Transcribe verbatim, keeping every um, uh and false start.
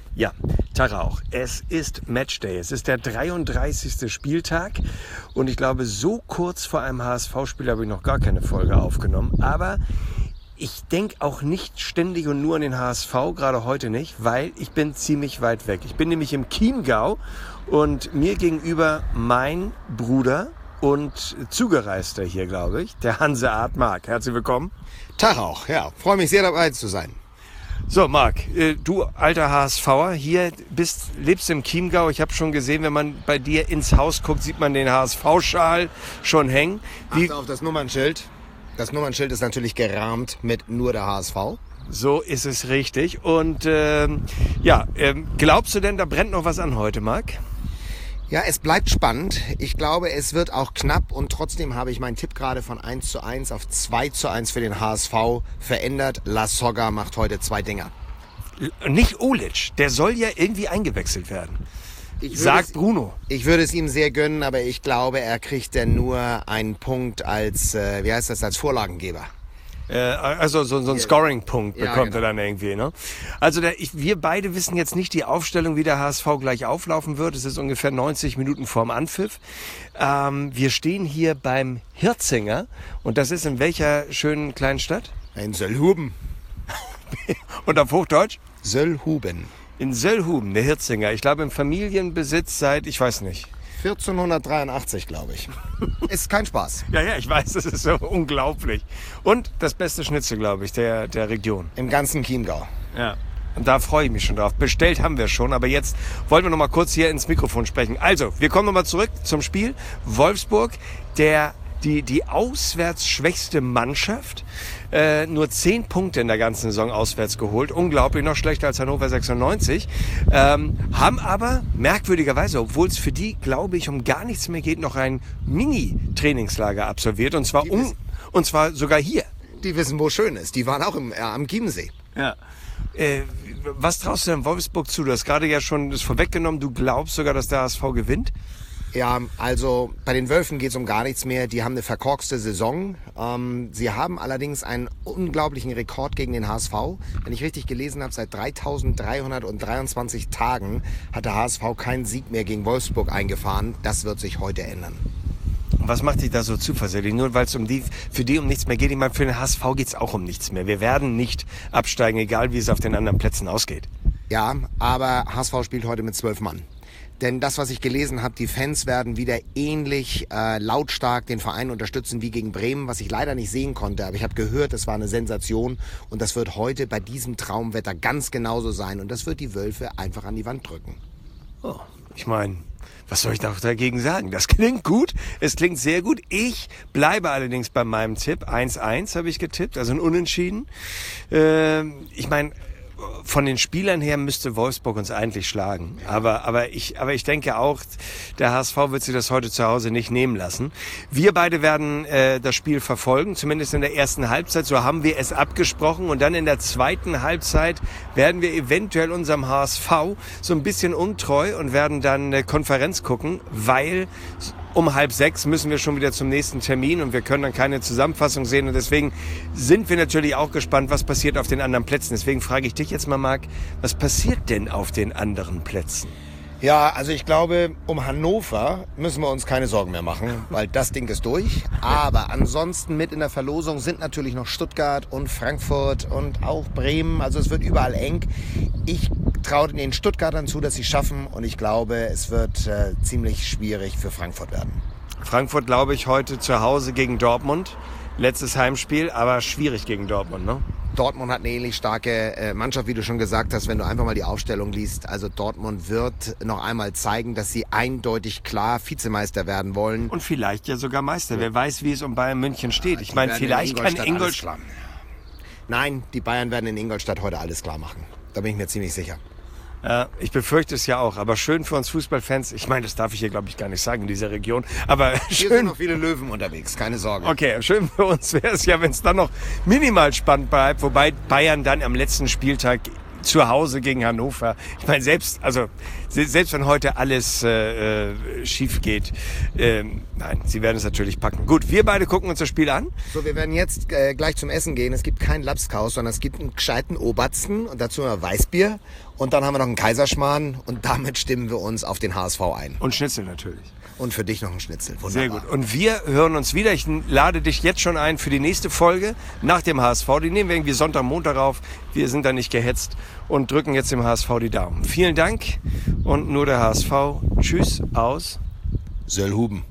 Ja, Tag auch. Es ist Matchday. Es ist der dreiunddreißigste Spieltag und ich glaube, so kurz vor einem H S V-Spiel habe ich noch gar keine Folge aufgenommen. Aber ich denke auch nicht ständig und nur an den H S V, gerade heute nicht, weil ich bin ziemlich weit weg. Ich bin nämlich im Chiemgau und mir gegenüber mein Bruder und Zugereister hier, glaube ich, der Hanseat Marc. Herzlich willkommen. Tag auch, ja. Freue mich sehr, dabei zu sein. So, Marc, du alter HSVer, hier bist, lebst im Chiemgau. Ich habe schon gesehen, wenn man bei dir ins Haus guckt, sieht man den H S V-Schal schon hängen. Wie Achte auf das Nummernschild. Das Nummernschild ist natürlich gerahmt mit nur der H S V. So ist es richtig. Und ähm, ja, ähm, glaubst du denn, da brennt noch was an heute, Marc? Ja, es bleibt spannend. Ich glaube, es wird auch knapp und trotzdem habe ich meinen Tipp gerade von eins zu eins auf zwei zu eins für den H S V verändert. La Soga macht heute zwei Dinger. Nicht Olic, der soll ja irgendwie eingewechselt werden. Ich Sagt es, Bruno. Ich würde es ihm sehr gönnen, aber ich glaube, er kriegt dann nur einen Punkt als, äh, wie heißt das, als Vorlagengeber. Also so, so einen Scoring-Punkt bekommt ja, genau. er dann irgendwie. Ne? Also der, ich, wir beide wissen jetzt nicht die Aufstellung, wie der H S V gleich auflaufen wird. Es ist ungefähr neunzig Minuten vorm Anpfiff. Ähm, wir stehen hier beim Hirzinger. Und das ist in welcher schönen kleinen Stadt? In Söllhuben. Und auf Hochdeutsch? Söllhuben. In Söllhuben, der Hirzinger. Ich glaube im Familienbesitz seit, ich weiß nicht. vierzehnhundertdreiundachtzig, glaube ich. Ist kein Spaß. Ja, ja, ich weiß, das ist so unglaublich. Und das beste Schnitzel, glaube ich, der, der Region. Im ganzen Chiemgau. Ja, und da freue ich mich schon drauf. Bestellt haben wir schon, aber jetzt wollen wir noch mal kurz hier ins Mikrofon sprechen. Also, wir kommen noch mal zurück zum Spiel. Wolfsburg, der, die, die auswärts schwächste Mannschaft. Äh, nur zehn Punkte in der ganzen Saison auswärts geholt. Unglaublich, noch schlechter als Hannover sechsundneunzig. Ähm, haben aber merkwürdigerweise, obwohl es für die, glaube ich, um gar nichts mehr geht, noch ein Mini-Trainingslager absolviert. Und zwar, um, und zwar sogar hier. Die wissen, wo schön ist. Die waren auch im, äh, am Chiemsee. Ja. Äh, was traust du denn Wolfsburg zu? Du hast gerade ja schon das vorweggenommen. Du glaubst sogar, dass der H S V gewinnt? Ja, also bei den Wölfen geht es um gar nichts mehr. Die haben eine verkorkste Saison. Ähm, sie haben allerdings einen unglaublichen Rekord gegen den H S V. Wenn ich richtig gelesen habe, seit dreitausenddreihundertdreiundzwanzig Tagen hat der H S V keinen Sieg mehr gegen Wolfsburg eingefahren. Das wird sich heute ändern. Was macht dich da so zuversichtlich? Nur weil es um die, für die um nichts mehr geht. Ich meine, für den H S V geht es auch um nichts mehr. Wir werden nicht absteigen, egal wie es auf den anderen Plätzen ausgeht. Ja, aber H S V spielt heute mit zwölf Mann. Denn das, was ich gelesen habe, die Fans werden wieder ähnlich äh, lautstark den Verein unterstützen wie gegen Bremen, was ich leider nicht sehen konnte. Aber ich habe gehört, es war eine Sensation und das wird heute bei diesem Traumwetter ganz genauso sein. Und das wird die Wölfe einfach an die Wand drücken. Oh, ich meine, was soll ich da dagegen sagen? Das klingt gut, es klingt sehr gut. Ich bleibe allerdings bei meinem Tipp. eins eins habe ich getippt, also ein Unentschieden. Äh, ich meine... Von den Spielern her müsste Wolfsburg uns eigentlich schlagen. Aber, aber, ich, aber ich denke auch, der H S V wird sich das heute zu Hause nicht nehmen lassen. Wir beide werden äh, das Spiel verfolgen, zumindest in der ersten Halbzeit. So haben wir es abgesprochen. Und dann in der zweiten Halbzeit werden wir eventuell unserem H S V so ein bisschen untreu und werden dann eine Konferenz gucken, weil... Um halb sechs müssen wir schon wieder zum nächsten Termin und wir können dann keine Zusammenfassung sehen. Und deswegen sind wir natürlich auch gespannt, was passiert auf den anderen Plätzen. Deswegen frage ich dich jetzt mal, Marc, was passiert denn auf den anderen Plätzen? Ja, also ich glaube, um Hannover müssen wir uns keine Sorgen mehr machen, weil das Ding ist durch. Aber ansonsten mit in der Verlosung sind natürlich noch Stuttgart und Frankfurt und auch Bremen. Also es wird überall eng. Ich traue den Stuttgartern zu, dass sie es schaffen. Und ich glaube, es wird äh, ziemlich schwierig für Frankfurt werden. Frankfurt, glaube ich, heute zu Hause gegen Dortmund. Letztes Heimspiel, aber schwierig gegen Dortmund, ne? Dortmund hat eine ähnlich starke äh, Mannschaft, wie du schon gesagt hast, wenn du einfach mal die Aufstellung liest. Also Dortmund wird noch einmal zeigen, dass sie eindeutig klar Vizemeister werden wollen. Und vielleicht ja sogar Meister. Ja. Wer weiß, wie es um Bayern München steht. Ich meine, vielleicht kann Ingolstadt... Nein, die Bayern werden in Ingolstadt heute alles klar machen. Da bin ich mir ziemlich sicher. Äh, ich befürchte es ja auch, aber schön für uns Fußballfans. Ich meine, das darf ich hier, glaube ich, gar nicht sagen in dieser Region. Aber hier schön. sind noch viele Löwen unterwegs, keine Sorge. Okay, schön für uns wäre es ja, wenn es dann noch minimal spannend bleibt. Wobei Bayern dann am letzten Spieltag zu Hause gegen Hannover. Ich meine, selbst, also, selbst wenn heute alles äh, schief geht, äh, nein, sie werden es natürlich packen. Gut, wir beide gucken uns das Spiel an. So, wir werden jetzt äh, gleich zum Essen gehen. Es gibt keinen Lapskaus, sondern es gibt einen gescheiten Obersten und dazu ein Weißbier. Und dann haben wir noch einen Kaiserschmarrn und damit stimmen wir uns auf den H S V ein. Und Schnitzel natürlich. Und für dich noch ein Schnitzel. Wunderbar. Sehr gut. Und wir hören uns wieder. Ich lade dich jetzt schon ein für die nächste Folge nach dem H S V. Die nehmen wir irgendwie Sonntag, Montag auf. Wir sind da nicht gehetzt und drücken jetzt dem H S V die Daumen. Vielen Dank und nur der H S V. Tschüss aus Söllhuben.